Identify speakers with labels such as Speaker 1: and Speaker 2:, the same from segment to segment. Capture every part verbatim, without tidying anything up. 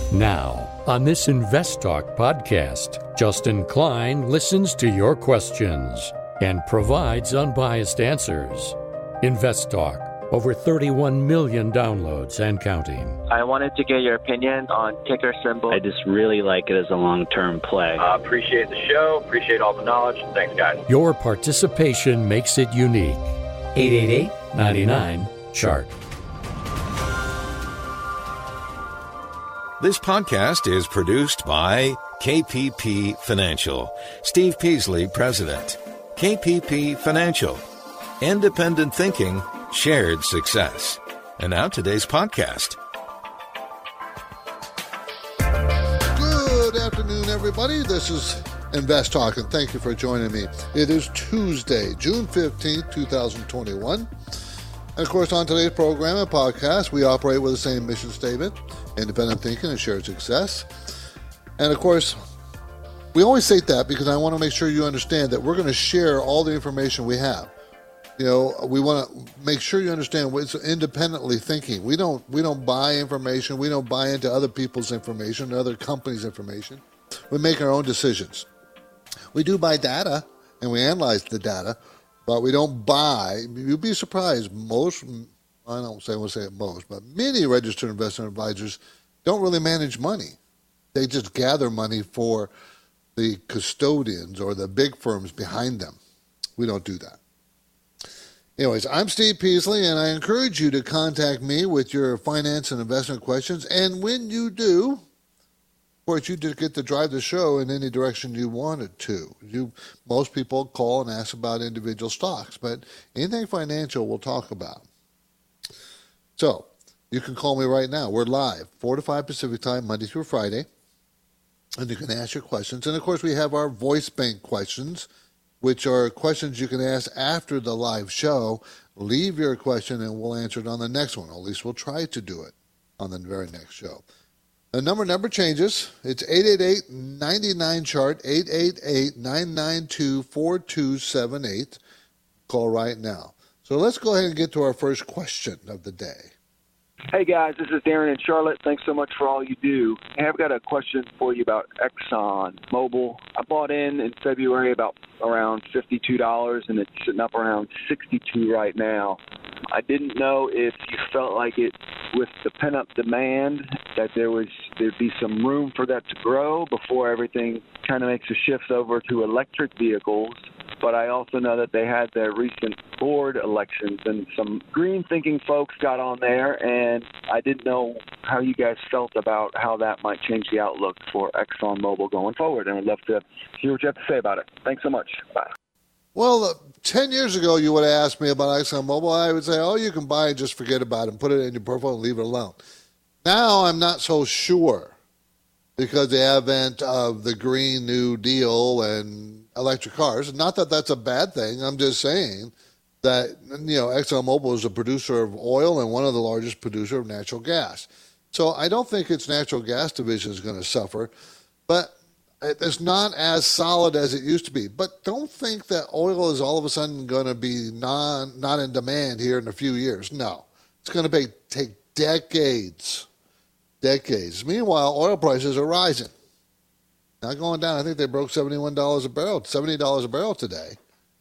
Speaker 1: Now, on this Invest Talk podcast, Justin Klein listens to your questions and provides unbiased answers. Invest Talk, over thirty-one million downloads and counting.
Speaker 2: I wanted to get your opinion on ticker symbol.
Speaker 3: I just really like it as a long-term play.
Speaker 4: I uh, appreciate the show, appreciate all the knowledge. Thanks, guys.
Speaker 1: Your participation makes it unique. eight eight eight, nine nine, C H A R T.
Speaker 5: This podcast is produced by K P P Financial. Steve Peasley, President. K P P Financial. Independent thinking, shared success. And now today's podcast.
Speaker 6: Good afternoon, everybody. This is Invest Talk, and thank you for joining me. It is Tuesday, June fifteenth, twenty twenty-one. And, of course, on today's program and podcast, we operate with the same mission statement, independent thinking and shared success. And, of course, we always say that because I want to make sure you understand that we're going to share all the information we have. You know, we want to make sure you understand what's independently thinking. We don't we don't buy information. We don't buy into other people's information, other companies' information. We make our own decisions. We do buy data, and we analyze the data, but we don't buy. You'd be surprised. Most, I don't say I won't say it most, but many registered investment advisors don't really manage money. They just gather money for the custodians or the big firms behind them. We don't do that. Anyways, I'm Steve Peasley, and I encourage you to contact me with your finance and investment questions. And when you do, of course, you just get to drive the show in any direction you want it to. You, most people call and ask about individual stocks, but anything financial we'll talk about. So you can call me right now. We're live, four to five Pacific time, Monday through Friday, and you can ask your questions. And, of course, we have our voice bank questions, which are questions you can ask after the live show. Leave your question, and we'll answer it on the next one. At least we'll try to do it on the very next show. The number number changes. It's eight eight eight, nine nine, C H A R T, eight eight eight, nine nine two, four two seven eight. Call right now. So let's go ahead and get to our first question of the day.
Speaker 7: Hey, guys, this is Darren in Charlotte. Thanks so much for all you do. I've got a question for you about Exxon Mobil. I bought in in February about around fifty-two dollars, and it's sitting up around sixty-two dollars right now. I didn't know if you felt like it, with the pent-up demand, that there was there'd be some room for that to grow before everything kind of makes a shift over to electric vehicles. But I also know that they had their recent board elections, and some green-thinking folks got on there, and I didn't know how you guys felt about how that might change the outlook for ExxonMobil going forward, and I'd love to hear what you have to say about it. Thanks so much. Bye.
Speaker 6: Well, uh, ten years ago, you would have asked me about ExxonMobil. I would say, oh, you can buy it, just forget about it, and put it in your portfolio and leave it alone. Now I'm not so sure because the advent of the Green New Deal and electric cars. Not that that's a bad thing. I'm just saying that, you know, ExxonMobil is a producer of oil and one of the largest producer of natural gas. So I don't think its natural gas division is going to suffer, but it's not as solid as it used to be. But don't think that oil is all of a sudden going to be non, not in demand here in a few years. No, it's going to be, take decades, decades. Meanwhile, oil prices are rising. Not going down. I think they broke seventy-one dollars a barrel, seventy dollars a barrel today.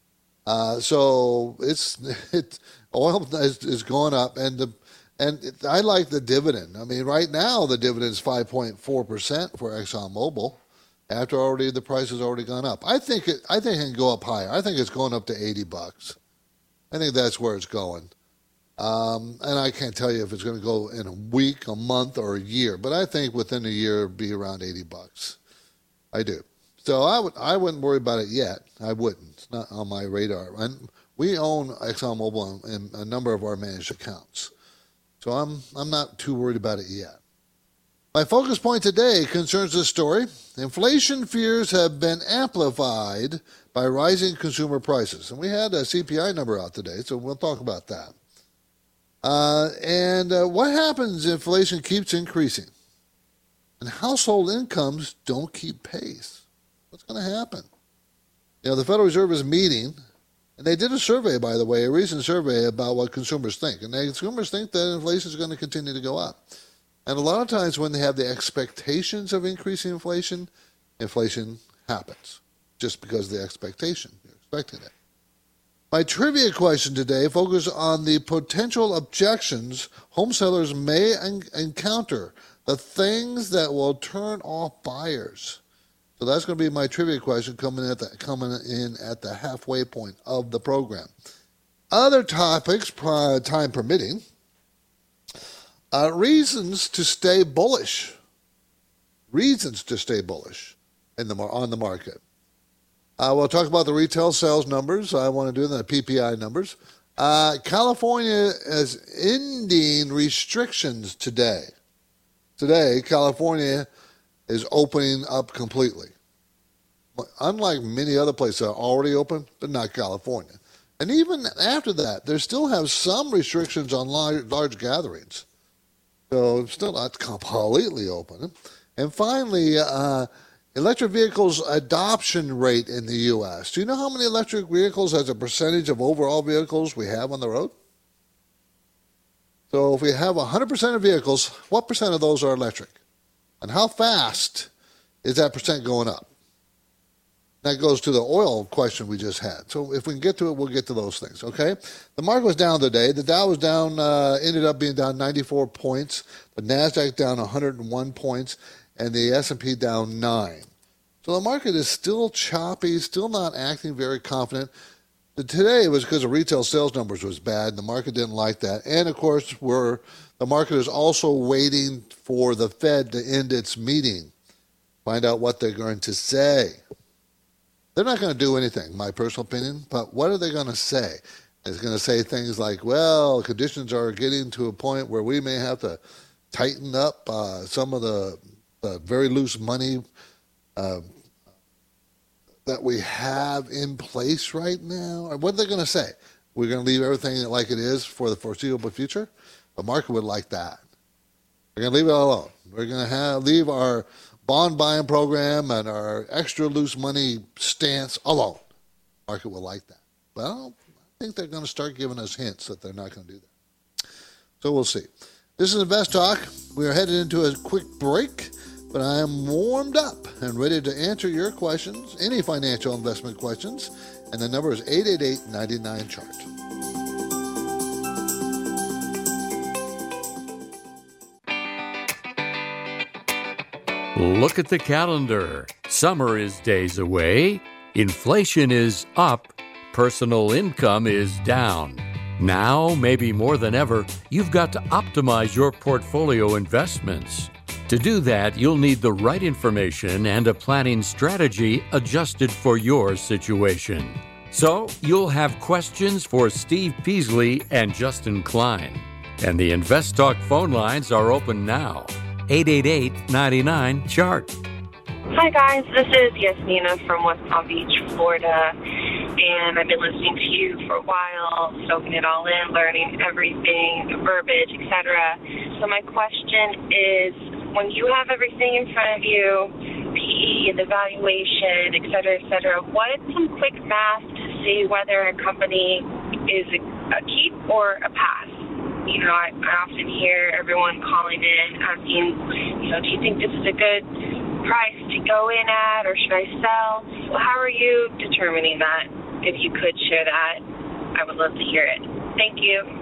Speaker 6: Uh, so it's it oil is, is going up, and the and it, I like the dividend. I mean, right now the dividend is five point four percent for ExxonMobil. After already the price has already gone up, I think it. I think it can go up higher. I think it's going up to eighty bucks. I think that's where it's going. Um, and I can't tell you if it's going to go in a week, a month, or a year, but I think within a year it'll be around eighty bucks. I do. So I, would, I wouldn't worry about it yet. I wouldn't. It's not on my radar. And we own ExxonMobil in a number of our managed accounts. So I'm I'm not too worried about it yet. My focus point today concerns this story. Inflation fears have been amplified by rising consumer prices. And we had a C P I number out today, so we'll talk about that. Uh, and uh, what happens if inflation keeps increasing and household incomes don't keep pace? What's going to happen? You know, the Federal Reserve is meeting, and they did a survey, by the way, a recent survey about what consumers think. And the consumers think that inflation is going to continue to go up. And a lot of times when they have the expectations of increasing inflation, inflation happens just because of the expectation. You're expecting it. My trivia question today focuses on the potential objections home sellers may en- encounter, the things that will turn off buyers. So that's going to be my trivia question coming in at the, coming in at the halfway point of the program. Other topics, time permitting, uh, reasons to stay bullish. Reasons to stay bullish in the on the market. Uh, we'll talk about the retail sales numbers. I want to do the P P I numbers. Uh, California is ending restrictions today. Today, California is opening up completely. Unlike many other places that are already open, but not California. And even after that, they still have some restrictions on large, large gatherings. So it's still not completely open. And finally, uh, electric vehicles adoption rate in the U S. Do you know how many electric vehicles as a percentage of overall vehicles we have on the road? So if we have one hundred percent of vehicles, what percent of those are electric? And how fast is that percent going up? That goes to the oil question we just had. So if we can get to it, we'll get to those things, okay? The market was down today. The Dow was down, uh, ended up being down ninety-four points. The NASDAQ down one hundred one points. And the S and P down nine. So the market is still choppy, still not acting very confident. Today it was because the retail sales numbers was bad. The market didn't like that. And, of course, we're, the market is also waiting for the Fed to end its meeting, find out what they're going to say. They're not going to do anything, my personal opinion, but what are they going to say? It's going to say things like, well, conditions are getting to a point where we may have to tighten up uh, some of the, the very loose money uh, that we have in place right now. What are they going to say? We're going to leave everything like it is for the foreseeable future? The market would like that. We're going to leave it alone. We're going to have leave our bond buying program and our extra loose money stance alone. The market will like that. Well, I think they're going to start giving us hints that they're not going to do that. So we'll see. This is Invest Talk. We are headed into a quick break, but I am warmed up and ready to answer your questions, any financial investment questions, and the number is eight eight eight, nine nine, chart.
Speaker 1: Look at the calendar. Summer is days away. Inflation is up. Personal income is down. Now, maybe more than ever, you've got to optimize your portfolio investments. To do that, you'll need the right information and a planning strategy adjusted for your situation. So, you'll have questions for Steve Peasley and Justin Klein. And the Invest Talk phone lines are open now. eight eight eight, nine nine, chart.
Speaker 8: Hi guys, this is Yasmina from West Palm Beach, Florida, and I've been listening to you for a while, soaking it all in, learning everything, the verbiage, et cetera. So my question is, when you have everything in front of you, P E, the valuation, et cetera, et cetera, what's some quick math to see whether a company is a, a keep or a pass? You know, I, I often hear everyone calling in asking, you know, do you think this is a good price to go in at, or should I sell? Well, how are you determining that? If you could share that, I would love to hear it. Thank you.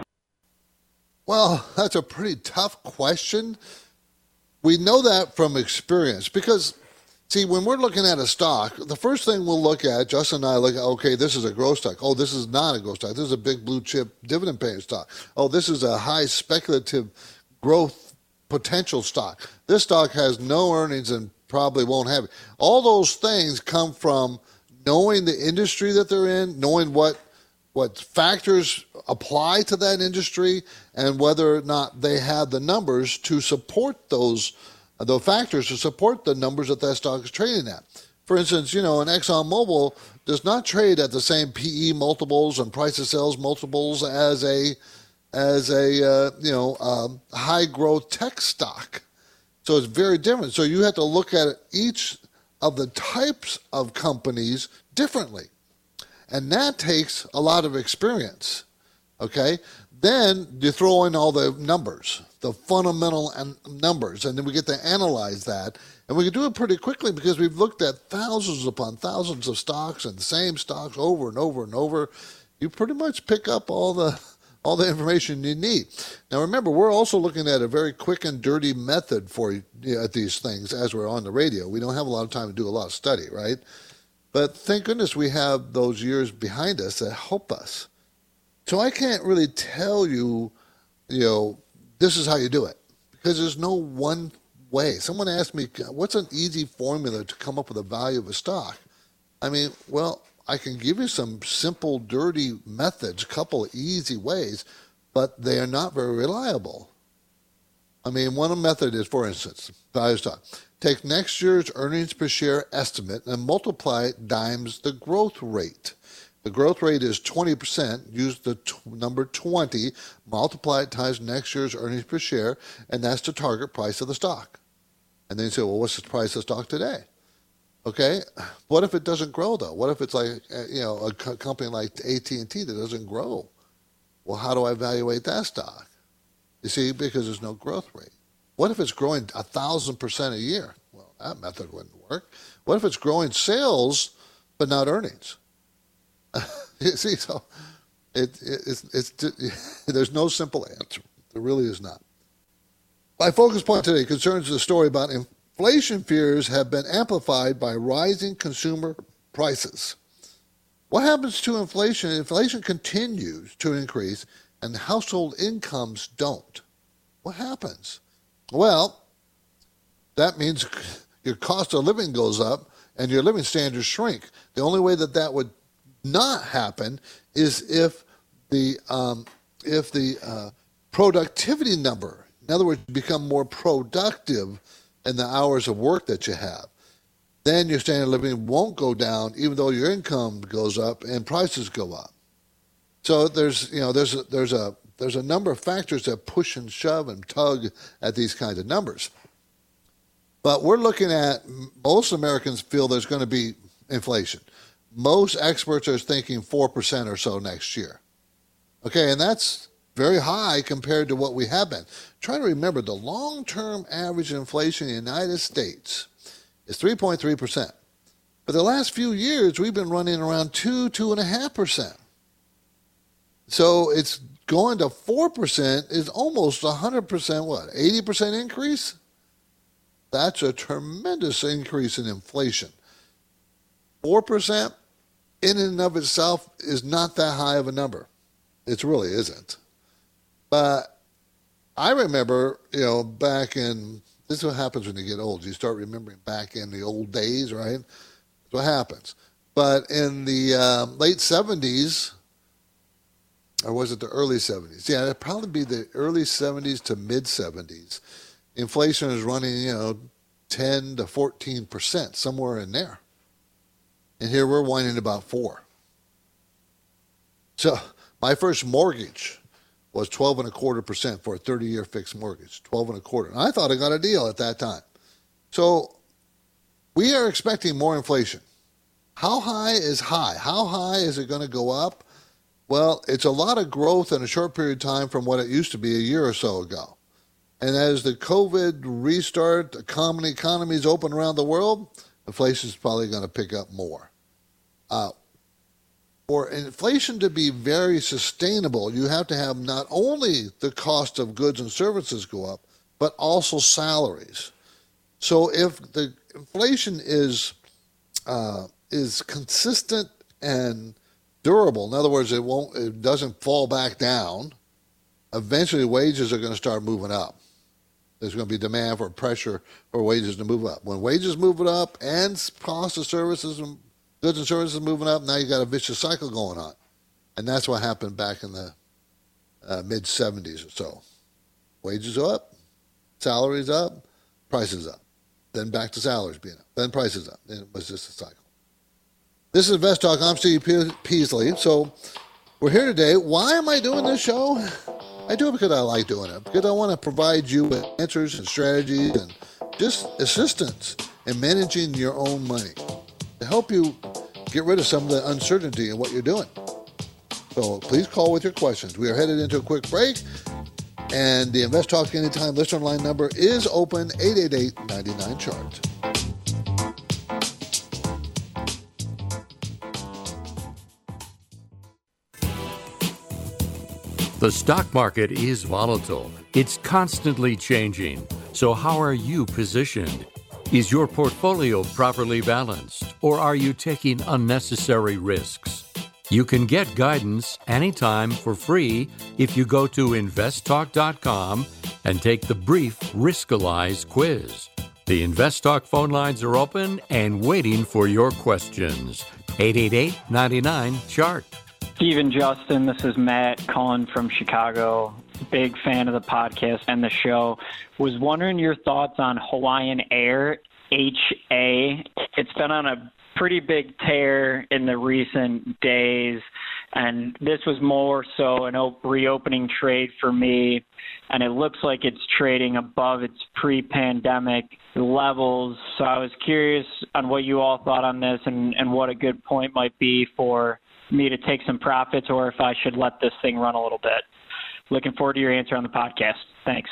Speaker 6: Well, that's a pretty tough question. We know that from experience because, see, when we're looking at a stock, the first thing we'll look at, Justin and I look at, okay, this is a growth stock. Oh, this is not a growth stock. This is a big blue chip dividend paying stock. Oh, this is a high speculative growth potential stock. This stock has no earnings and probably won't have it. All those things come from knowing the industry that they're in, knowing what what factors apply to that industry, and whether or not they have the numbers to support those the factors to support the numbers that that stock is trading at. For instance, you know, an ExxonMobil does not trade at the same P E multiples and price to sales multiples as a as a uh, you know um, high growth tech stock. So it's very different. So you have to look at each of the types of companies differently. And that takes a lot of experience, okay? Then you throw in all the numbers, the fundamental an- numbers, and then we get to analyze that. And we can do it pretty quickly because we've looked at thousands upon thousands of stocks and the same stocks over and over and over. You pretty much pick up all the all the information you need. Now remember, we're also looking at a very quick and dirty method for you know, at these things as we're on the radio. We don't have a lot of time to do a lot of study, right? But thank goodness we have those years behind us that help us. So I can't really tell you, you know, this is how you do it because there's no one way. Someone asked me, what's an easy formula to come up with the value of a stock? I mean, well, I can give you some simple, dirty methods, a couple of easy ways, but they are not very reliable. I mean, one method is, for instance, value stock. Take next year's earnings per share estimate and multiply it times the growth rate. The growth rate is twenty percent. Use the t- number twenty, multiply it times next year's earnings per share, and that's the target price of the stock. And then you say, well, what's the price of the stock today? Okay, what if it doesn't grow, though? What if it's like, you know, a co- company like A T and T that doesn't grow? Well, how do I evaluate that stock? You see, because there's no growth rate. What if it's growing one thousand percent a year? Well, that method wouldn't work. What if it's growing sales but not earnings? You see, so it, it, it's, it's, there's no simple answer. There really is not. My focus point today concerns the story about inflation fears have been amplified by rising consumer prices. What happens to inflation? Inflation continues to increase and household incomes don't. What happens? Well, that means your cost of living goes up and your living standards shrink. The only way that that would not happen is if the um, if the uh, productivity number, in other words, become more productive in the hours of work that you have. Then your standard of living won't go down, even though your income goes up and prices go up. So there's you know there's a, there's a there's a number of factors that push and shove and tug at these kinds of numbers. But we're looking at, most Americans feel there's going to be inflation. Most experts are thinking four percent or so next year. Okay, and that's very high compared to what we have been. Try to remember, the long-term average inflation in the United States is three point three percent. For the last few years, we've been running around two, two point five percent. So it's going to four percent is almost one hundred percent, what, eighty percent increase? That's a tremendous increase in inflation. four percent in and of itself is not that high of a number. It really isn't. But I remember, you know, back in, this is what happens when you get old. You start remembering back in the old days, right? That's what happens. But in the uh, late seventies, or was it the early seventies? Yeah, it'd probably be the early seventies to mid-seventies. Inflation is running, you know, ten to fourteen percent, somewhere in there. And here we're whining about four. So my first mortgage was twelve and a quarter percent for a thirty-year fixed mortgage, twelve and a quarter. And I thought I got a deal at that time. So we are expecting more inflation. How high is high? How high is it going to go up? Well, it's a lot of growth in a short period of time from what it used to be a year or so ago. And as the COVID restart, the common economies open around the world, inflation is probably going to pick up more. Uh, for inflation to be very sustainable, you have to have not only the cost of goods and services go up, but also salaries. So if the inflation is uh, is consistent and durable, in other words, it won't, it doesn't fall back down, eventually wages are going to start moving up. There's going to be demand for pressure for wages to move up. When wages move it up and cost of services and goods and services moving up, now you got a vicious cycle going on. And that's what happened back in the uh, mid-seventies or so. Wages are up, salaries up, prices up. Then back to salaries being up. Then prices up. And it was just a cycle. This is Invest Talk. I'm Steve Peasley. So we're here today. Why am I doing this show? I do it because I like doing it, because I want to provide you with answers and strategies and just assistance in managing your own money to help you get rid of some of the uncertainty in what you're doing. So please call with your questions. We are headed into a quick break, and the Invest Talk Anytime listener line number is open, eight eight eight, nine nine, C H A R T.
Speaker 1: The stock market is volatile. It's constantly changing. So how are you positioned? Is your portfolio properly balanced, or are you taking unnecessary risks? You can get guidance anytime for free if you go to invest talk dot com and take the brief Riskalyze quiz. The InvestTalk phone lines are open and waiting for your questions. eight eight eight, nine nine, C H A R T.
Speaker 9: Steve and Justin, this is Matt calling from Chicago. Big fan of the podcast and the show. Was wondering your thoughts on Hawaiian Air, H A. It's been on a pretty big tear in the recent days, and this was more so an op- reopening trade for me, and it looks like it's trading above its pre-pandemic levels. So I was curious on what you all thought on this and, and what a good point might be for me to take some profits, or if I should let this thing run a little bit. Looking forward to your answer on the podcast. Thanks.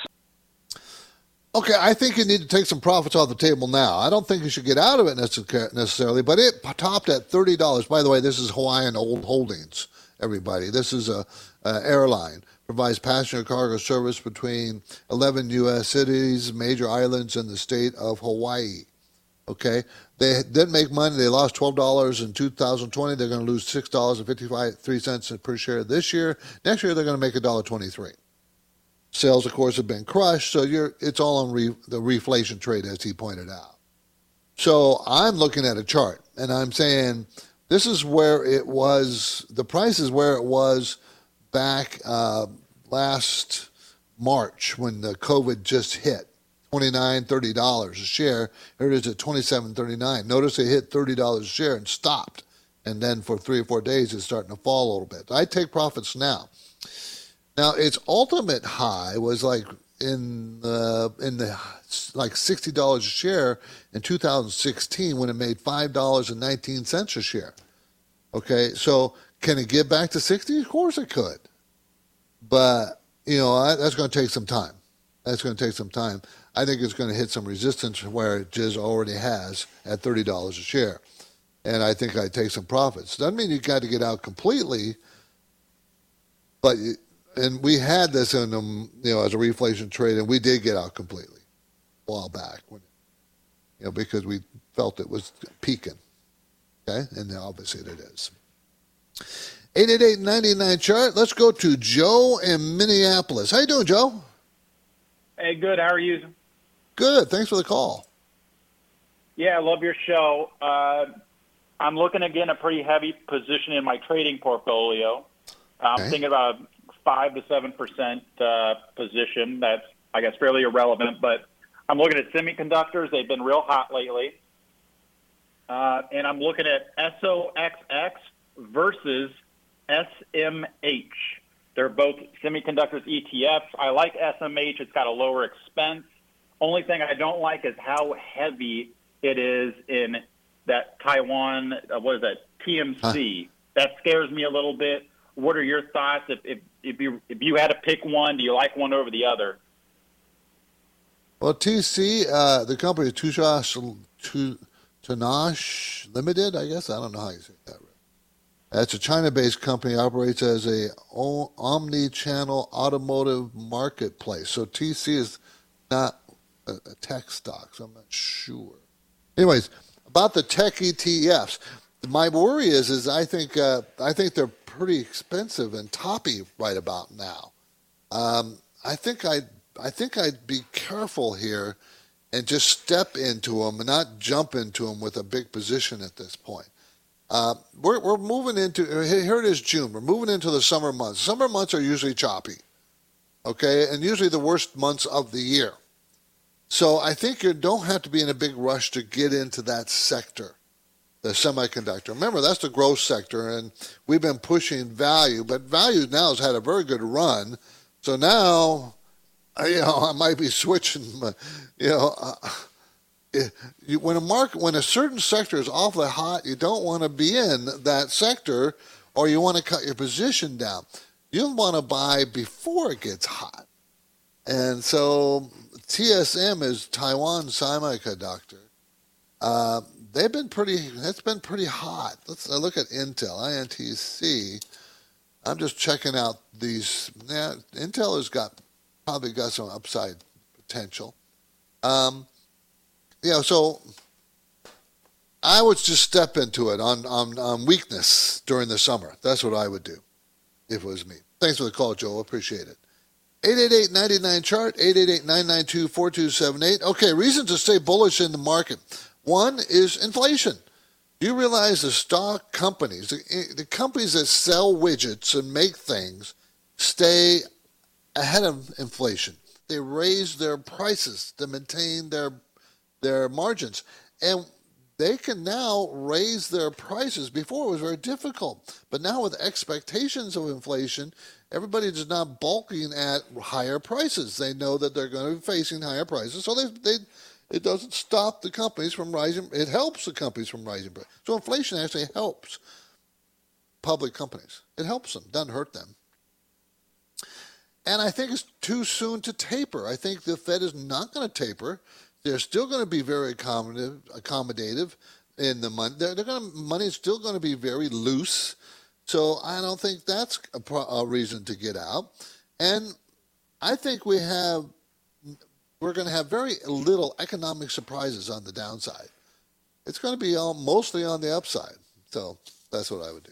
Speaker 6: Okay, I think you need to take some profits off the table now. I don't think you should get out of it necessarily, but it topped at thirty dollars. By the way, this is Hawaiian Old Holdings, everybody. This is a, a airline. Provides passenger cargo service between eleven U S cities, major islands, and the state of Hawaii. Okay, they didn't make money. They lost twelve dollars in two thousand twenty. They're going to lose six dollars and fifty-three cents per share this year. Next year, they're going to make one dollar and twenty-three cents. Sales, of course, have been crushed, so you're, it's all on re, the reflation trade, as he pointed out. So I'm looking at a chart, and I'm saying this is where it was, the price is where it was back uh, last March when the COVID just hit. twenty-nine dollars, thirty dollars a share. Here it is at twenty-seven thirty-nine. Notice it hit thirty dollars a share and stopped. And then for three or four days, it's starting to fall a little bit. I take profits now. Now, its ultimate high was like in the, in the like sixty dollars a share in two thousand sixteen when it made five dollars and nineteen cents a share. Okay, so can it get back to sixty? Of course it could. But, you know, I, that's going to take some time. That's going to take some time. I think it's going to hit some resistance where it just already has at thirty dollars a share. And I think I'd take some profits. Doesn't mean you got to get out completely, but, and we had this in them, you know, as a reflation trade, and we did get out completely a while back, when, you know, because we felt it was peaking. Okay, and obviously it is. eight eight eight, nine nine, C H A R T. Let's go to Joe in Minneapolis. How you doing, Joe?
Speaker 10: Hey, good. How are you?
Speaker 6: Good. Thanks for the call.
Speaker 10: Yeah, I love your show. Uh, I'm looking to get a pretty heavy position in my trading portfolio. I'm okay. thinking about a five to seven percent uh, position. That's, I guess, fairly irrelevant. But I'm looking at semiconductors. They've been real hot lately. Uh, and I'm looking at S O X X versus S M H. They're both semiconductors E T Fs. I like S M H. It's got a lower expense. Only thing I don't like is how heavy it is in that Taiwan, uh, what is that, T M C. Huh. That scares me a little bit. What are your thoughts? If, if, if, you, if you had to pick one, do you like one over the other?
Speaker 6: Well, T C, uh, the company is Tushar Tanash Limited, I guess. I don't know how you say that. That's a China-based company, operates as a omni-channel automotive marketplace. So T C is not a, a tech stock, so I'm not sure. Anyways, about the tech E T Fs, my worry is, is I think uh, I think they're pretty expensive and toppy right about now. Um, I think I I think I'd be careful here and just step into them and not jump into them with a big position at this point. Uh, we're we're moving into, here it is June, we're moving into the summer months. Summer months are usually choppy, okay, and usually the worst months of the year. So I think you don't have to be in a big rush to get into that sector, the semiconductor. Remember, that's the growth sector, and we've been pushing value, but value now has had a very good run. So now, you know, I might be switching, you know, uh, when a market, when a certain sector is awfully hot, you don't want to be in that sector or you want to cut your position down. You want to buy before it gets hot. And so T S M is Taiwan Semiconductor. Uh, they've been pretty, that's been pretty hot. Let's uh, look at Intel, I N T C. I'm just checking out these. Yeah, Intel has got, probably got some upside potential. Um, yeah, so I would just step into it on, on, on weakness during the summer. That's what I would do if it was me. Thanks for the call, Joe. Appreciate it. eight eight eight, nine nine, C H A R T, eight eight eight, nine nine two, four two seven eight. Okay, reason to stay bullish in the market. One is inflation. Do you realize the stock companies, the, the companies that sell widgets and make things, stay ahead of inflation? They raise their prices to maintain their their margins. And they can now raise their prices. Before it was very difficult. But now with expectations of inflation, everybody is not balking at higher prices. They know that they're going to be facing higher prices. So they, they, it doesn't stop the companies from rising. It helps the companies from rising prices. So inflation actually helps public companies. It helps them, doesn't hurt them. And I think it's too soon to taper. I think the Fed is not going to taper. They're still going to be very accommodative, accommodative in the money. They're, they're going to, money is still going to be very loose. So I don't think that's a, pro, a reason to get out. And I think we have, we're going to have very little economic surprises on the downside. It's going to be all, mostly on the upside. So that's what I would do.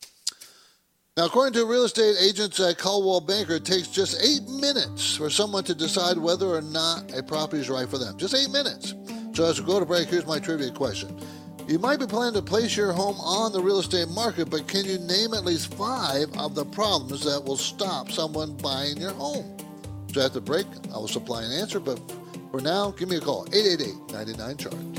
Speaker 6: Now, according to real estate agents at Coldwell Banker, it takes just eight minutes for someone to decide whether or not a property is right for them. Just eight minutes. So as we go to break, here's my trivia question. You might be planning to place your home on the real estate market, but can you name at least five of the problems that will stop someone buying your home? So at the break, I will supply an answer, but for now, give me a call, eight eight eight, nine nine, C H A R T.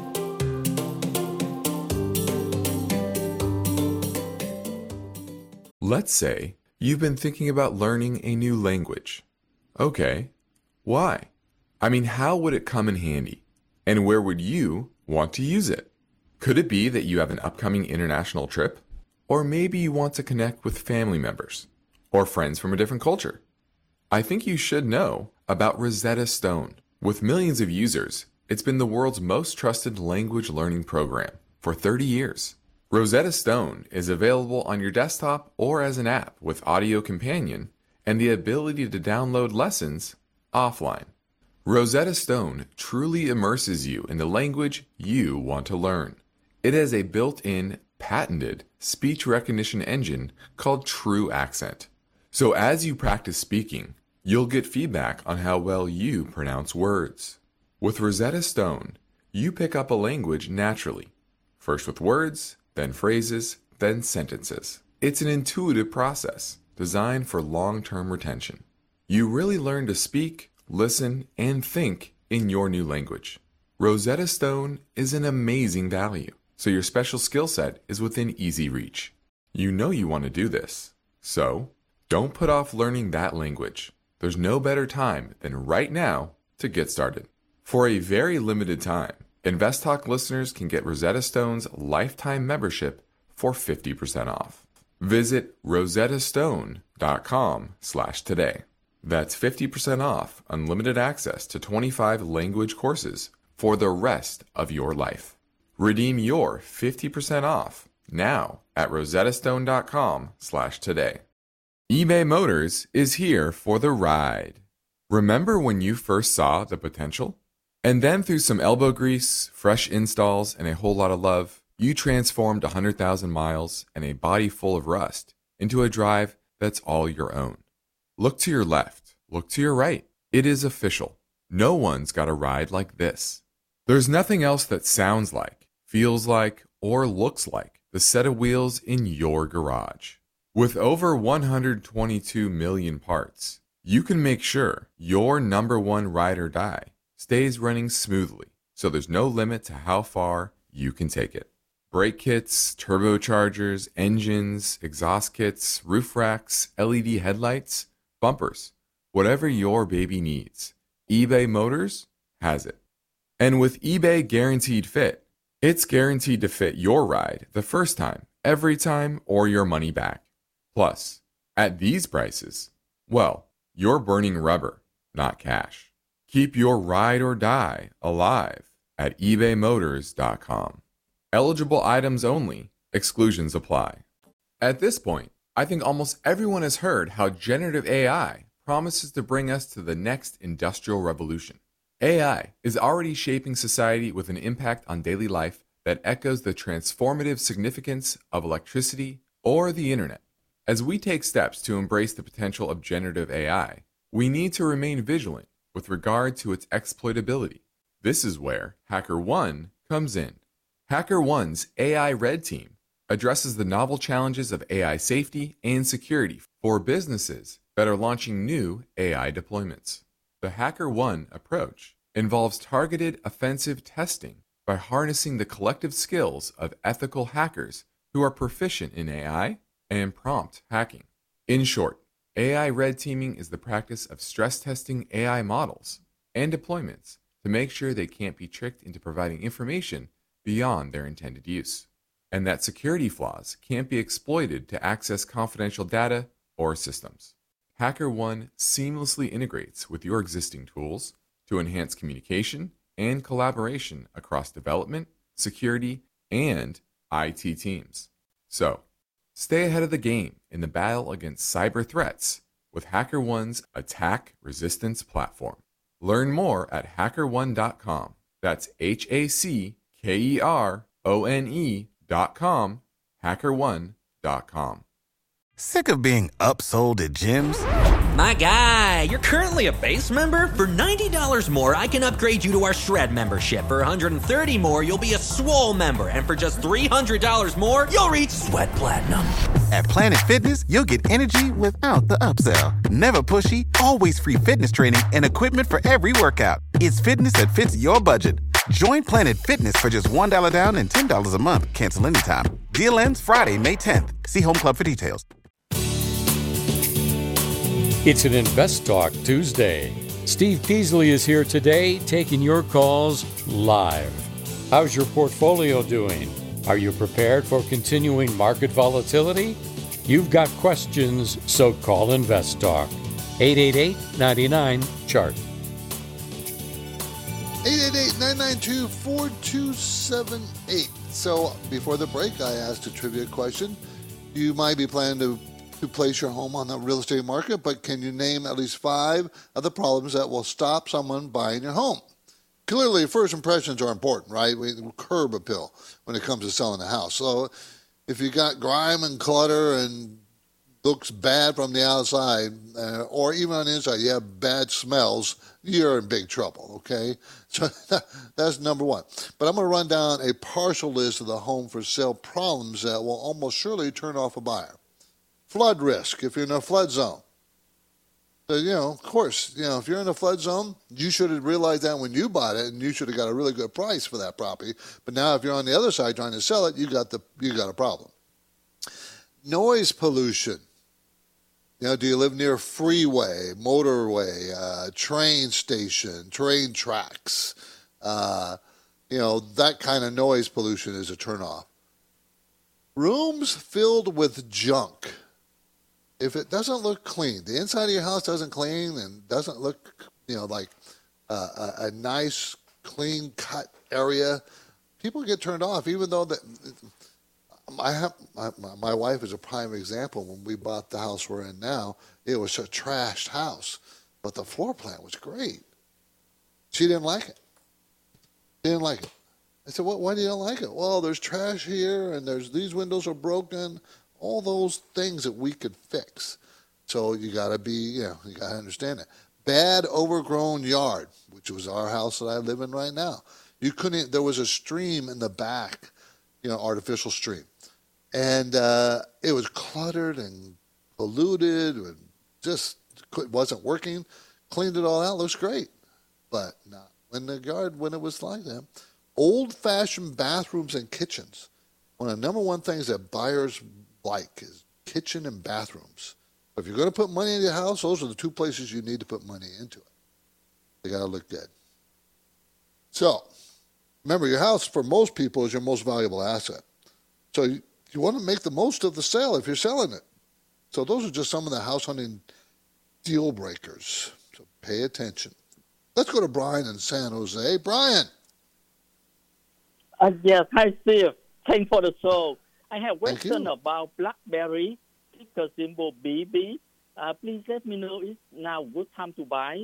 Speaker 11: Let's say you've been thinking about learning a new language. Okay, why? I mean, how would it come in handy? And where would you want to use it? Could it be that you have an upcoming international trip? Or maybe you want to connect with family members or friends from a different culture? I think you should know about Rosetta Stone. With millions of users, it's been the world's most trusted language learning program for thirty years. Rosetta Stone is available on your desktop or as an app with Audio Companion and the ability to download lessons offline. Rosetta Stone truly immerses you in the language you want to learn. It has a built-in, patented speech recognition engine called True Accent. So as you practice speaking, you'll get feedback on how well you pronounce words. With Rosetta Stone, you pick up a language naturally, first with words, then phrases, then sentences. It's an intuitive process designed for long-term retention. You really learn to speak, listen, and think in your new language. Rosetta Stone is an amazing value, so your special skill set is within easy reach. You know you want to do this, so don't put off learning that language. There's no better time than right now to get started. For a very limited time, InvestTalk listeners can get Rosetta Stone's lifetime membership for fifty percent off. Visit rosettastone.com slash today. That's fifty percent off unlimited access to twenty-five language courses for the rest of your life. Redeem your fifty percent off now at rosettastone.com slash today. eBay Motors is here for the ride. Remember when you first saw the potential? And then through some elbow grease, fresh installs, and a whole lot of love, you transformed one hundred thousand miles and a body full of rust into a drive that's all your own. Look to your left. Look to your right. It is official. No one's got a ride like this. There's nothing else that sounds like, feels like, or looks like the set of wheels in your garage. With over one hundred twenty-two million parts, you can make sure your number one ride or die stays running smoothly, so there's no limit to how far you can take it. Brake kits, turbochargers, engines, exhaust kits, roof racks, L E D headlights, bumpers, whatever your baby needs, eBay Motors has it. And with eBay Guaranteed Fit, it's guaranteed to fit your ride the first time every time or your money back. Plus, at these prices, well, you're burning rubber, not cash. Keep your ride or die alive at ebay motors dot com. Eligible items only. Exclusions apply. At this point, I think almost everyone has heard how generative A I promises to bring us to the next industrial revolution. A I is already shaping society with an impact on daily life that echoes the transformative significance of electricity or the internet. As we take steps to embrace the potential of generative A I, we need to remain vigilant with regard to its exploitability. This is where HackerOne comes in. HackerOne's A I Red Team addresses the novel challenges of A I safety and security for businesses that are launching new A I deployments. The HackerOne approach involves targeted offensive testing by harnessing the collective skills of ethical hackers who are proficient in A I and prompt hacking. In short, A I red teaming is the practice of stress testing A I models and deployments to make sure they can't be tricked into providing information beyond their intended use, and that security flaws can't be exploited to access confidential data or systems. HackerOne seamlessly integrates with your existing tools to enhance communication and collaboration across development, security, and I T teams. So, stay ahead of the game in the battle against cyber threats with HackerOne's attack resistance platform. Learn more at hacker one dot com. That's H A C K E R O N E dot com, hacker one dot com.
Speaker 12: Sick of being upsold at gyms?
Speaker 13: My guy, you're currently a base member? For ninety dollars more, I can upgrade you to our Shred membership. For one hundred thirty dollars more, you'll be a Swole member. And for just three hundred dollars more, you'll reach Sweat Platinum.
Speaker 12: At Planet Fitness, you'll get energy without the upsell. Never pushy, always free fitness training and equipment for every workout. It's fitness that fits your budget. Join Planet Fitness for just one dollar down and ten dollars a month. Cancel anytime. Deal ends Friday, May tenth. See Home Club for details.
Speaker 1: It's an Invest Talk Tuesday. Steve Peasley is here today taking your calls live. How's your portfolio doing? Are you prepared for continuing market volatility? You've got questions, so call Invest Talk. eight eight eight, nine nine, C H A R T.
Speaker 6: eight eight eight, nine nine two, four two seven eight. So before the break, I asked a trivia question. You might be planning to to place your home on the real estate market, but can you name at least five of the problems that will stop someone buying your home? Clearly, first impressions are important, right? We curb appeal when it comes to selling a house. So if you got grime and clutter and looks bad from the outside, uh, or even on the inside, you have bad smells, you're in big trouble, okay? So that's number one. But I'm going to run down a partial list of the home for sale problems that will almost surely turn off a buyer. Flood risk, if you're in a flood zone. So, you know, of course, you know, if you're in a flood zone, you should have realized that when you bought it, and you should have got a really good price for that property. But now if you're on the other side trying to sell it, you got the you got a problem. Noise pollution. You know, do you live near a freeway, motorway, uh, train station, train tracks? Uh, you know, that kind of noise pollution is a turnoff. Rooms filled with junk. If it doesn't look clean, the inside of your house doesn't clean and doesn't look, you know, like uh, a, a nice, clean cut area, people get turned off. Even though that, I have my, my wife is a prime example. When we bought the house we're in now, it was a trashed house, but the floor plan was great. She didn't like it. She didn't like it. I said, well, why do you don't like it? Well, there's trash here, and there's these windows are broken. All those things that we could fix. So you got to be, you know, you got to understand that. Bad overgrown yard, which was our house that I live in right now. You couldn't, there was a stream in the back, you know, artificial stream. And uh, it was cluttered and polluted and just wasn't working. Cleaned it all out, looks great. But not when the yard, when it was like that. Old-fashioned bathrooms and kitchens. One of the number one things that buyers like is kitchen and bathrooms. If you're going to put money in your house, those are the two places you need to put money into it. They got to look good. So, remember, your house for most people is your most valuable asset. So you, you want to make the most of the sale if you're selling it. So those are just some of the house hunting deal breakers. So pay attention. Let's go to Brian in San Jose. Brian.
Speaker 14: Uh, yes, hi, Steve. Thanks for the show. I have a question about BlackBerry, ticker symbol B B. Uh, please let me know if now good time to buy.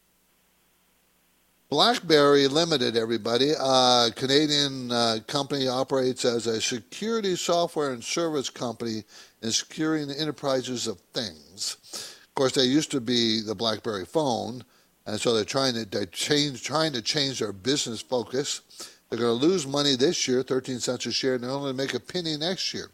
Speaker 6: BlackBerry Limited, everybody. Uh, Canadian uh, company operates as a security software and service company in securing the enterprises of things. Of course, they used to be the BlackBerry phone, and so they're trying to they change trying to change their business focus. They're going to lose money this year, thirteen cents a share, and they're only going to make a penny next year.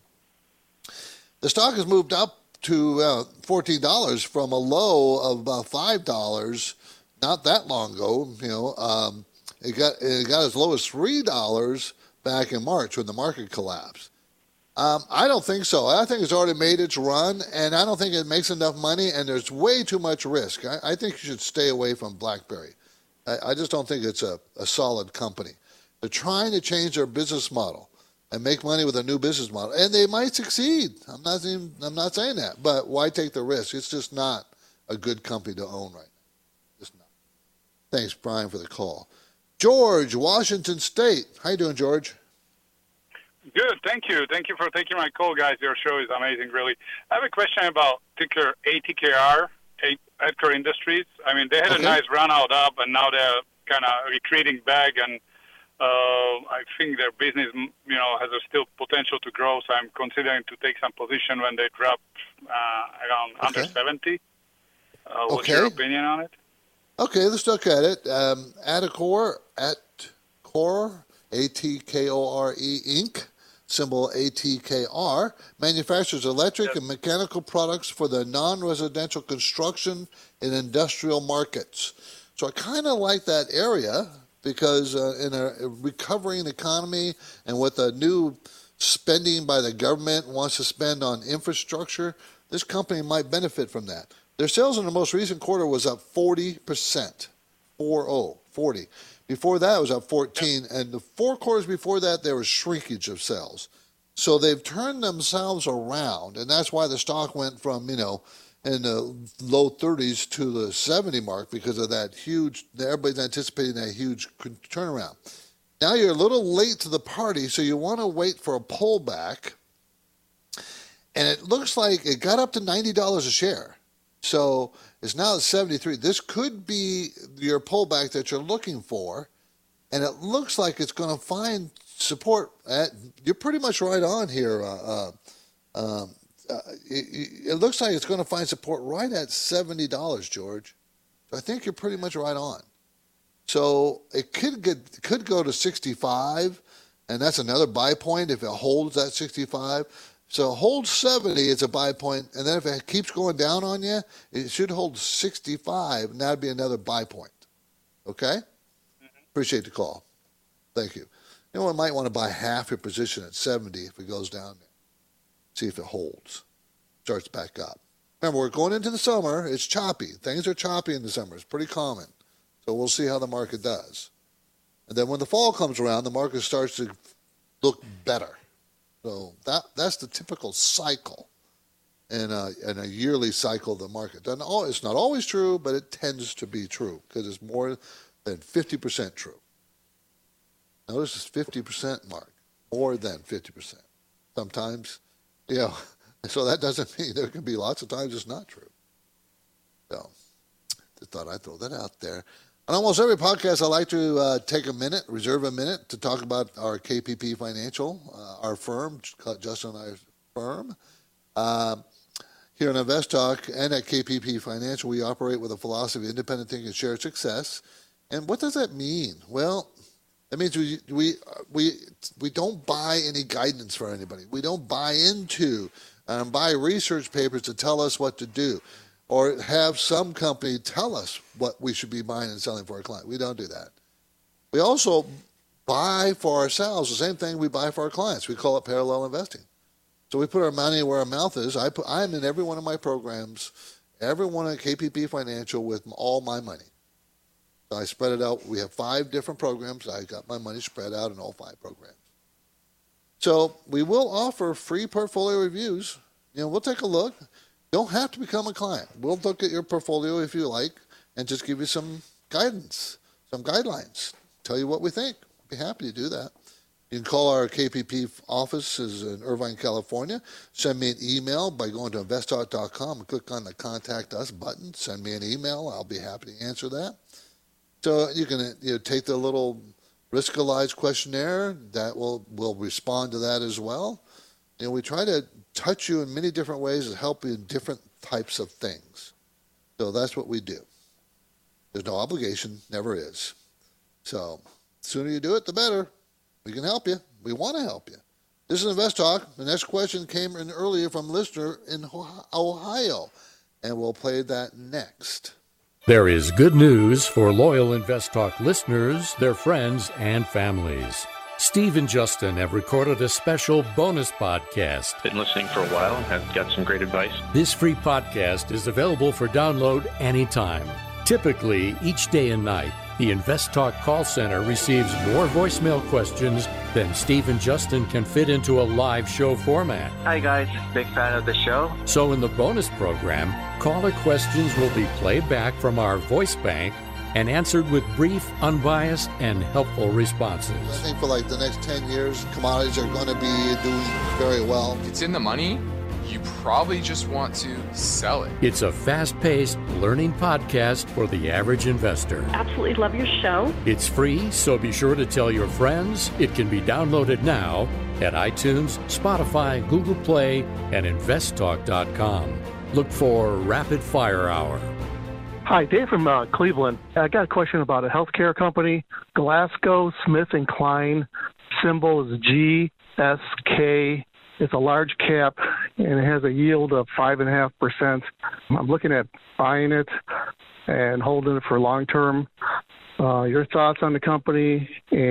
Speaker 6: The stock has moved up to uh, fourteen dollars from a low of about five dollars not that long ago. You know, um, it got it got as low as three dollars back in March when the market collapsed. Um, I don't think so. I think it's already made its run, and I don't think it makes enough money, and there's way too much risk. I, I think you should stay away from BlackBerry. I, I just don't think it's a, a solid company. They're trying to change their business model and make money with a new business model, and they might succeed. I'm not even, I'm not saying that, but why take the risk? It's just not a good company to own right now. Just not. Thanks, Brian, for the call. George, Washington State. How you doing, George?
Speaker 15: Good, thank you. Thank you for taking my call, guys. Your show is amazing, really. I have a question about ticker A T K R, Edgar Industries. I mean, they had okay. a nice run out up, and now they're kind of retreating back, and uh, I think their business, you know, has a still potential to grow, so I'm considering to take some position when they drop uh, around okay. under seventy. Uh, what's okay. your opinion on it?
Speaker 6: Okay, let's look at it. Um, Atacor, Atacor, A T K O R E, Incorporated, symbol A T K R, manufactures electric yes. and mechanical products for the non-residential construction and industrial markets. So I kind of like that area because uh, in a recovering economy and with the new spending by the government wants to spend on infrastructure, this company might benefit from that. Their sales in the most recent quarter was up forty percent, four oh, forty. Before that, it was up fourteen, and the four quarters before that, there was shrinkage of sales. So they've turned themselves around, and that's why the stock went from, you know, in the low thirties to the seventy mark because of that huge, everybody's anticipating that huge turnaround. Now you're a little late to the party, so you want to wait for a pullback, and it looks like it got up to ninety dollars a share. So it's now at seventy-three. This could be your pullback that you're looking for, and it looks like it's going to find support. At, you're pretty much right on here. Uh, uh, um, uh, it, it looks like it's going to find support right at seventy dollars, George. So I think you're pretty much right on. So it could get could go to sixty-five, and that's another buy point if it holds that sixty-five. So hold seventy, it's a buy point, and then if it keeps going down on you, it should hold sixty-five, and that would be another buy point. Okay? Mm-hmm. Appreciate the call. Thank you. You know, I might want to buy half your position at seventy if it goes down there. See if it holds. Starts back up. Remember, we're going into the summer. It's choppy. Things are choppy in the summer. It's pretty common. So we'll see how the market does. And then when the fall comes around, the market starts to look better. So that that's the typical cycle in a, in a yearly cycle of the market. And all, it's not always true, but it tends to be true because it's more than fifty percent true. Notice it's fifty percent mark, more than fifty percent. Sometimes, you know, so that doesn't mean there can be lots of times it's not true. So just thought I'd throw that out there. On almost every podcast, I like to uh, take a minute, reserve a minute to talk about our K P P Financial, uh, our firm, Justin and I's firm. Uh, here in InvestTalk and at K P P Financial, we operate with a philosophy of independent thinking and shared success. And what does that mean? Well, that means we we we we don't buy any guidance for anybody. We don't buy into um, buy research papers to tell us what to do, or have some company tell us what we should be buying and selling for our client. We don't do that. We also buy for ourselves the same thing we buy for our clients. We call it parallel investing. So we put our money where our mouth is. I put, I'm in every one of my programs, every one at K P P Financial with all my money. So I spread it out. We have five different programs. I got my money spread out in all five programs. So we will offer free portfolio reviews. You know, we'll take a look. Don't have to become a client. We'll look at your portfolio if you like and just give you some guidance, some guidelines, tell you what we think. We'll be happy to do that. You can call our K P P offices in Irvine, California. Send me an email by going to investtalk dot com and click on the Contact Us button. Send me an email. I'll be happy to answer that. So you can you know, take the little Riskalyze questionnaire. That will will respond to that as well. You know, we try to touch you in many different ways and help you in different types of things. So that's what we do. There's no obligation, never is. So the sooner you do it, the better. We can help you. We want to help you. This is Invest Talk. The next question came in earlier from a listener in Ohio, and we'll play that next.
Speaker 1: There is good news for loyal Invest Talk listeners, their friends, and families. Steve and Justin have recorded a special bonus podcast.
Speaker 16: Been listening for a while and have got some great advice.
Speaker 1: This free podcast is available for download anytime. Typically, each day and night, the Invest Talk call center receives more voicemail questions than Steve and Justin can fit into a live show format.
Speaker 2: Hi guys, big fan of the show.
Speaker 1: So in the bonus program, caller questions will be played back from our voice bank and answered with brief, unbiased, and helpful responses.
Speaker 6: I think for like the next ten years, commodities are going to be doing very well.
Speaker 17: If it's in the money, you probably just want to sell it.
Speaker 1: It's a fast-paced learning podcast for the average investor.
Speaker 18: Absolutely love your show.
Speaker 1: It's free, so be sure to tell your friends. It can be downloaded now at iTunes, Spotify, Google Play, and invest talk dot com. Look for Rapid Fire Hour.
Speaker 19: Hi, Dave from uh, Cleveland. I got a question about a healthcare company, Glasgow Smith and Kline. Symbol is G S K. It's a large cap, and it has a yield of five point five percent. I'm looking at buying it and holding it for long term. Uh, your thoughts on the company,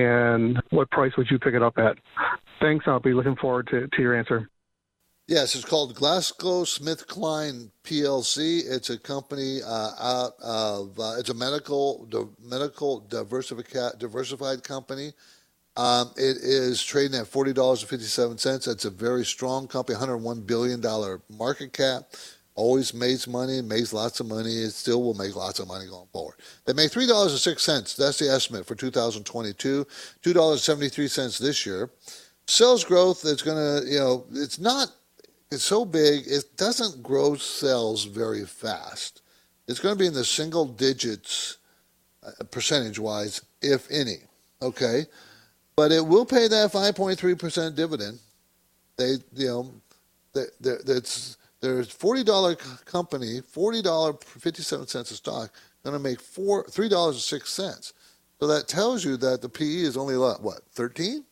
Speaker 19: and what price would you pick it up at? Thanks. I'll be looking forward to, to your answer.
Speaker 6: Yes, it's called Glasgow Smith Kline P L C. It's a company uh, out of, uh, it's a medical the medical diversified, diversified company. Um, it is trading at forty dollars and fifty-seven cents. That's a very strong company, one hundred one billion dollars market cap. Always makes money, makes lots of money. It still will make lots of money going forward. They make three dollars and six cents. That's the estimate for two thousand twenty-two. two dollars and seventy-three cents this year. Sales growth is going to, you know, it's not, it's so big, it doesn't grow sales very fast. It's going to be in the single digits uh, percentage-wise, if any, okay? But it will pay that five point three percent dividend. They, you know, they, that's there's forty dollars company, forty dollars and fifty-seven cents a stock, going to make four three dollars and six cents. So that tells you that the P E is only what, thirteen?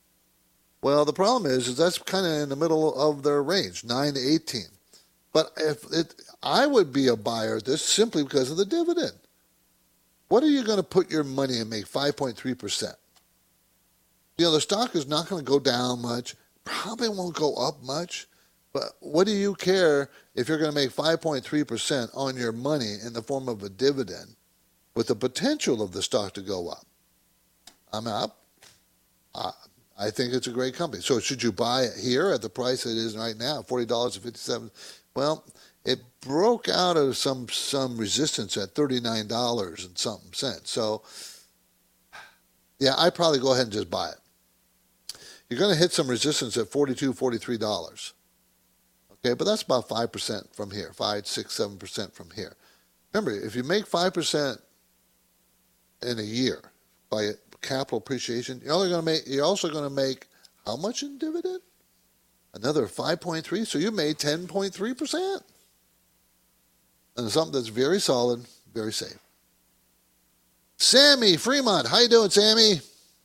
Speaker 6: Well, the problem is, is that's kind of in the middle of their range, nine to eighteen. But if it, I would be a buyer of this simply because of the dividend. What are you going to put your money and make five point three percent? You know, the stock is not going to go down much, probably won't go up much, but what do you care if you're going to make five point three percent on your money in the form of a dividend with the potential of the stock to go up? I'm up. I, I think it's a great company. So should you buy it here at the price it is right now, forty dollars and fifty-seven cents? Well, it broke out of some some resistance at thirty-nine dollars and something cents. So, yeah, I'd probably go ahead and just buy it. You're going to hit some resistance at forty-two dollars, forty-three dollars. Okay, but that's about five percent from here, five, six, seven percent from here. Remember, if you make five percent in a year by capital appreciation, you're only going to make, you're also going to make how much in dividend? Another five point three, so you made ten point three percent. And something that's very solid, very safe. Sammy Fremont, how you doing, Sammy?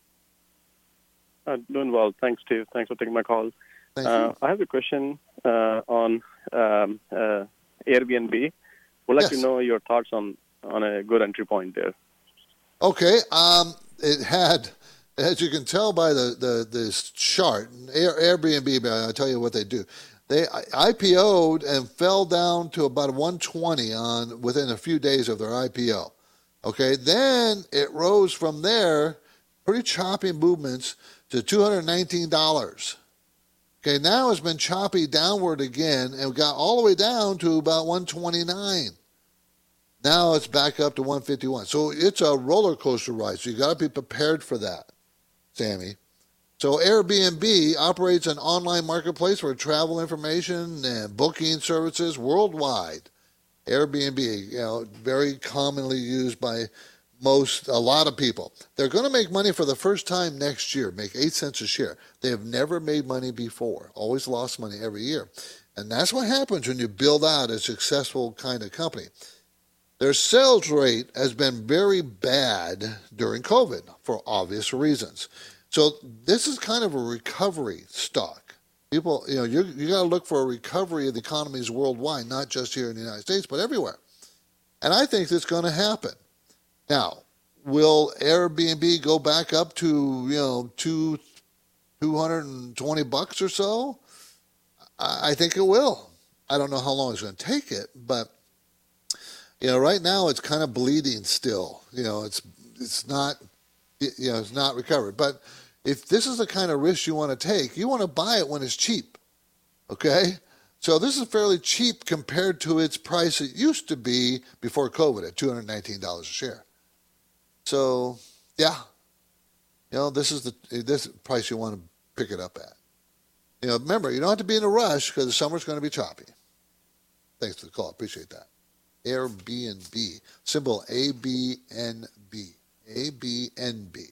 Speaker 20: Uh, doing well. Thanks, Steve. Thanks for taking my call.
Speaker 6: Thank
Speaker 20: uh,
Speaker 6: you.
Speaker 20: I have a question uh, on um, uh, Airbnb. Would like
Speaker 6: Yes.
Speaker 20: to know your thoughts on, on a good entry point there.
Speaker 6: Okay. Um, it had, as you can tell by the, the this chart, Air, Airbnb, I'll tell you what they do. They I P O'd and fell down to about one twenty on within a few days of their I P O. Okay. Then it rose from there, pretty choppy movements, to two hundred nineteen dollars. Okay, now it's been choppy downward again and got all the way down to about one twenty-nine. Now it's back up to one fifty-one. So it's a roller coaster ride. So you got to be prepared for that, Sammy. So Airbnb operates an online marketplace for travel information and booking services worldwide. Airbnb, you know, very commonly used by most, a lot of people. They're going to make money for the first time next year, make eight cents a share. They have never made money before, always lost money every year. And that's what happens when you build out a successful kind of company. Their sales rate has been very bad during COVID for obvious reasons. So this is kind of a recovery stock. People, you know, you you got to look for a recovery of the economies worldwide, not just here in the United States, but everywhere. And I think it's going to happen. Now, will Airbnb go back up to, you know, two, two hundred twenty bucks or so? I, I think it will. I don't know how long it's going to take it, but, you know, right now it's kind of bleeding still. You know, it's it's not, you know, it's not recovered. But if this is the kind of risk you want to take, you want to buy it when it's cheap, okay? So this is fairly cheap compared to its price it used to be before COVID at two hundred nineteen dollars a share. So, yeah, you know, this is the this price you want to pick it up at. You know, remember, you don't have to be in a rush because the summer's going to be choppy. Thanks for the call. Appreciate that. Airbnb, symbol A B N B. A B N B.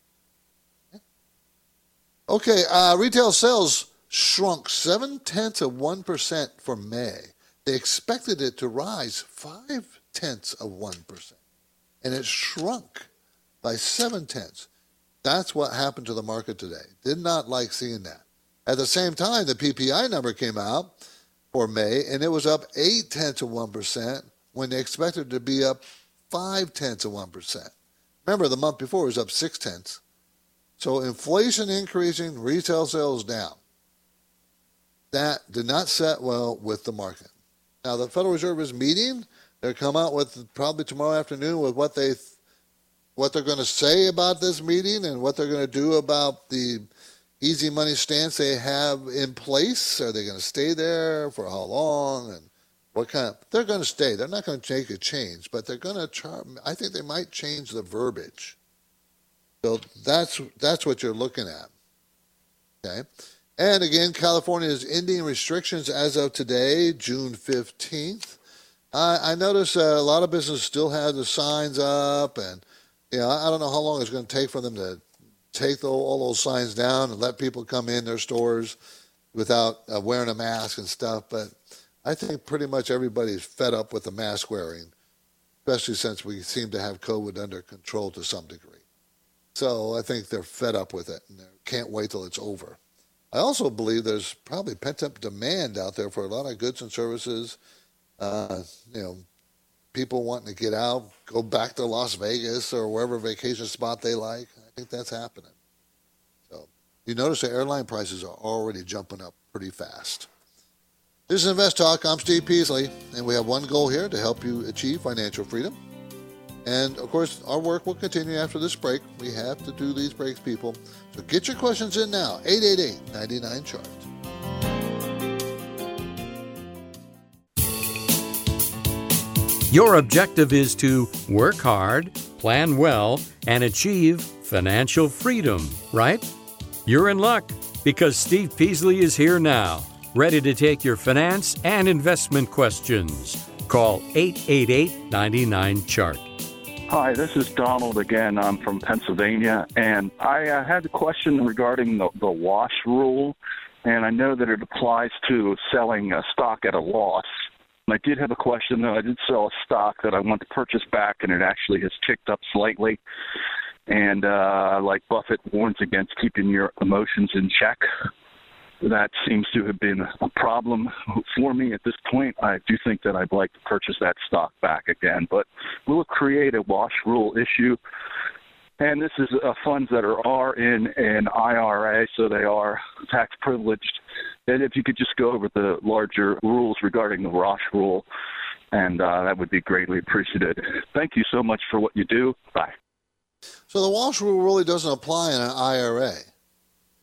Speaker 6: Okay, uh, retail sales shrunk seven-tenths of one percent for May. They expected it to rise five-tenths of one percent. And it shrunk by seven-tenths. That's what happened to the market today. Did not like seeing that. At the same time, the P P I number came out for May, and it was up eight-tenths of one percent when they expected it to be up five-tenths of one percent. Remember, the month before it was up six-tenths. So inflation increasing, retail sales down. That did not set well with the market. Now, the Federal Reserve is meeting. They'll come out with probably tomorrow afternoon with what they, what they're going to say about this meeting and what they're going to do about the easy money stance they have in place. Are they going to stay there for how long and what kind of? They're going to stay. They're not going to make a change, but they're going to try. I think they might change the verbiage. So that's that's what you're looking at. Okay. And again, California is ending restrictions as of today, June fifteenth. I, I notice uh, a lot of businesses still have the signs up, and you know, I don't know how long it's going to take for them to take the, all those signs down and let people come in their stores without uh, wearing a mask and stuff. But I think pretty much everybody's fed up with the mask wearing, especially since we seem to have COVID under control to some degree. So I think they're fed up with it and they can't wait till it's over. I also believe there's probably pent-up demand out there for a lot of goods and services. Uh, you know, people wanting to get out, go back to Las Vegas or wherever vacation spot they like. I think that's happening. So you notice the airline prices are already jumping up pretty fast. This is Invest Talk. I'm Steve Peasley, and we have one goal here to help you achieve financial freedom. And, of course, our work will continue after this break. We have to do these breaks, people. So get your questions in now, eight eight eight, nine nine, chart.
Speaker 1: Your objective is to work hard, plan well, and achieve financial freedom, right? You're in luck because Steve Peasley is here now, ready to take your finance and investment questions. Call eight eight eight, nine nine, chart.
Speaker 18: Hi, this is Donald again. I'm from Pennsylvania, and I uh, had a question regarding the, the wash rule, and I know that it applies to selling a stock at a loss. And I did have a question, though. I did sell a stock that I want to purchase back, and it actually has ticked up slightly. And uh, like Buffett warns against keeping your emotions in check. That seems to have been a problem for me at this point. I do think that I'd like to purchase that stock back again, but will it create a wash rule issue? And this is uh, funds that are, are in an I R A, so they are tax privileged. And if you could just go over the larger rules regarding the wash rule, and uh, that would be greatly appreciated. Thank you so much for what you do. Bye.
Speaker 6: So the wash rule really doesn't apply in an I R A.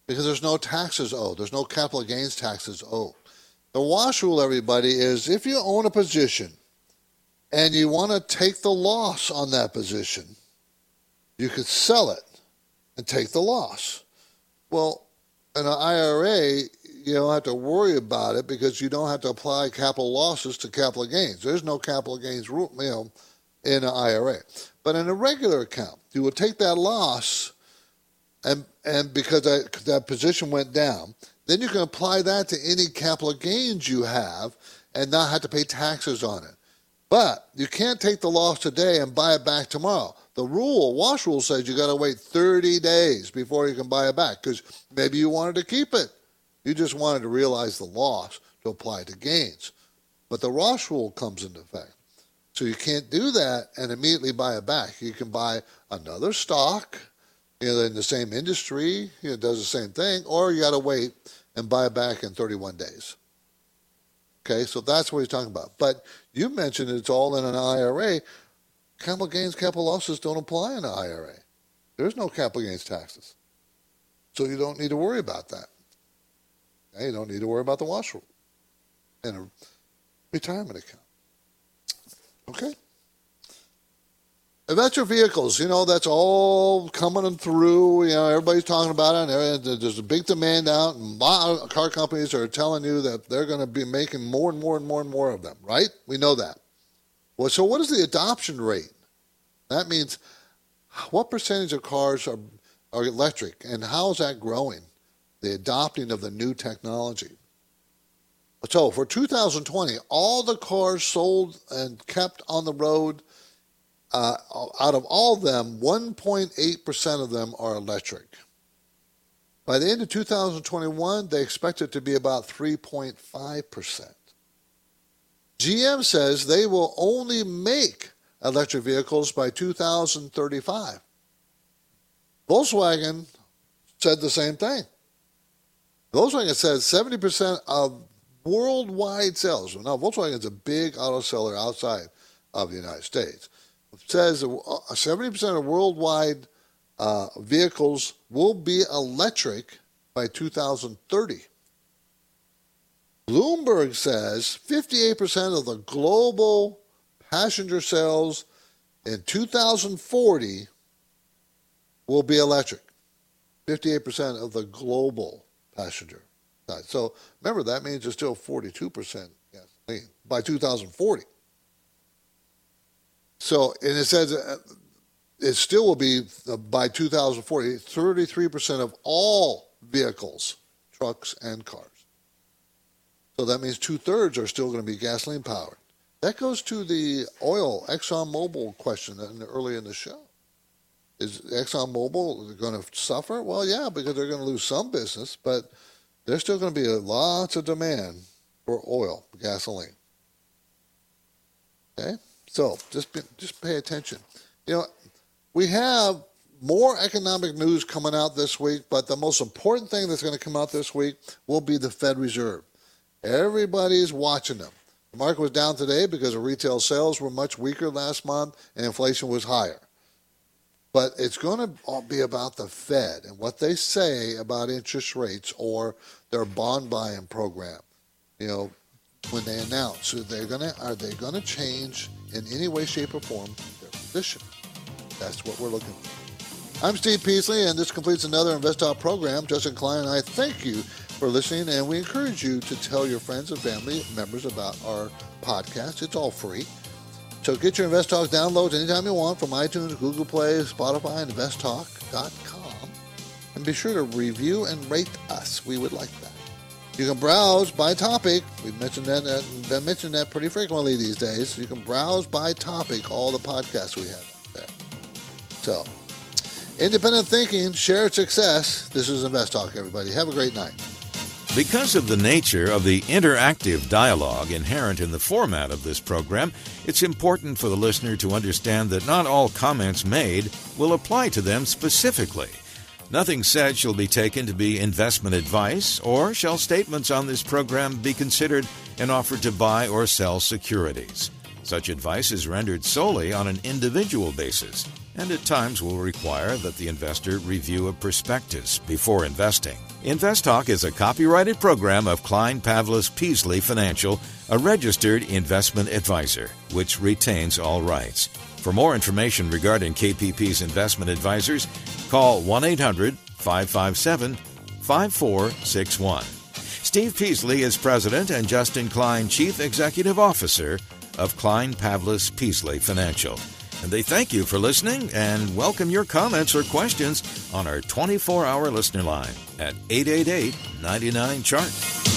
Speaker 6: because there's no taxes owed. There's no capital gains taxes owed. The wash rule, everybody, is if you own a position and you want to take the loss on that position, you could sell it and take the loss. Well, in an I R A, you don't have to worry about it because you don't have to apply capital losses to capital gains. There's no capital gains rule, you know, in an I R A. But in a regular account, you will take that loss, and and because that, that position went down, then you can apply that to any capital gains you have and not have to pay taxes on it. But you can't take the loss today and buy it back tomorrow. The rule, wash rule, says you got to wait thirty days before you can buy it back because maybe you wanted to keep it. You just wanted to realize the loss to apply to gains. But the wash rule comes into effect. So you can't do that and immediately buy it back. You can buy another stock, you know, in the same industry, you know, does the same thing, or you got to wait and buy it back in thirty-one days. Okay, so that's what he's talking about. But you mentioned it's all in an I R A. Capital gains, capital losses don't apply in an I R A. There's no capital gains taxes. So you don't need to worry about that. Okay, you don't need to worry about the wash rule in a retirement account. Okay? Electric vehicles, you know, that's all coming through. You know, everybody's talking about it. And there's a big demand out, and a lot of car companies are telling you that they're going to be making more and more and more and more of them, right? We know that. Well, so what is the adoption rate? That means what percentage of cars are, are electric, and how is that growing, the adopting of the new technology? So for two thousand twenty, all the cars sold and kept on the road, Uh, out of all of them, one point eight percent of them are electric. By the end of two thousand twenty-one, they expect it to be about three point five percent. G M says they will only make electric vehicles by two thousand thirty-five. Volkswagen said the same thing. Volkswagen says seventy percent of worldwide sales. Now, Volkswagen is a big auto seller outside of the United States. Says seventy percent of worldwide uh, vehicles will be electric by two thousand thirty. Bloomberg says fifty-eight percent of the global passenger sales in two thousand forty will be electric. fifty-eight percent of the global passenger side. So remember, that means there's still forty-two percent gasoline by two thousand forty. So, and it says uh, it still will be, uh, by two thousand forty, thirty-three percent of all vehicles, trucks, and cars. So that means two-thirds are still going to be gasoline-powered. That goes to the oil, ExxonMobil question early in the show. Is ExxonMobil going to suffer? Well, yeah, because they're going to lose some business, but there's still going to be a lots of demand for oil, gasoline. Okay? So just be, just pay attention. You know, we have more economic news coming out this week, but the most important thing that's going to come out this week will be the Fed Reserve. Everybody's watching them. The market was down today because the retail sales were much weaker last month and inflation was higher. But it's going to be about the Fed and what they say about interest rates or their bond buying program. You know, when they announce are they going to are they going to change in any way, shape, or form their position. That's what we're looking for. I'm Steve Peasley, and this completes another InvestTalk program. Justin Klein and I thank you for listening, and we encourage you to tell your friends and family members about our podcast. It's all free. So get your InvestTalk downloads anytime you want from iTunes, Google Play, Spotify, and invest talk dot com. And be sure to review and rate us. We would like that. You can browse by topic. We've mentioned that, uh, been mentioning that pretty frequently these days. You can browse by topic all the podcasts we have out there. So, independent thinking, shared success. This is InvestTalk, everybody. Have a great night.
Speaker 5: Because of the nature of the interactive dialogue inherent in the format of this program, it's important for the listener to understand that not all comments made will apply to them specifically. Nothing said shall be taken to be investment advice, or shall statements on this program be considered an offer to buy or sell securities. Such advice is rendered solely on an individual basis and at times will require that the investor review a prospectus before investing. InvestTalk is a copyrighted program of Klein Pavlis Peasley Financial, a registered investment advisor, which retains all rights. For more information regarding K P P's investment advisors, call one eight hundred five five seven five four six one. Steve Peasley is president and Justin Klein chief executive officer of Klein Pavlis Peasley Financial. And they thank you for listening and welcome your comments or questions on our twenty-four hour listener line at eight eight eight, nine nine, C H A R T.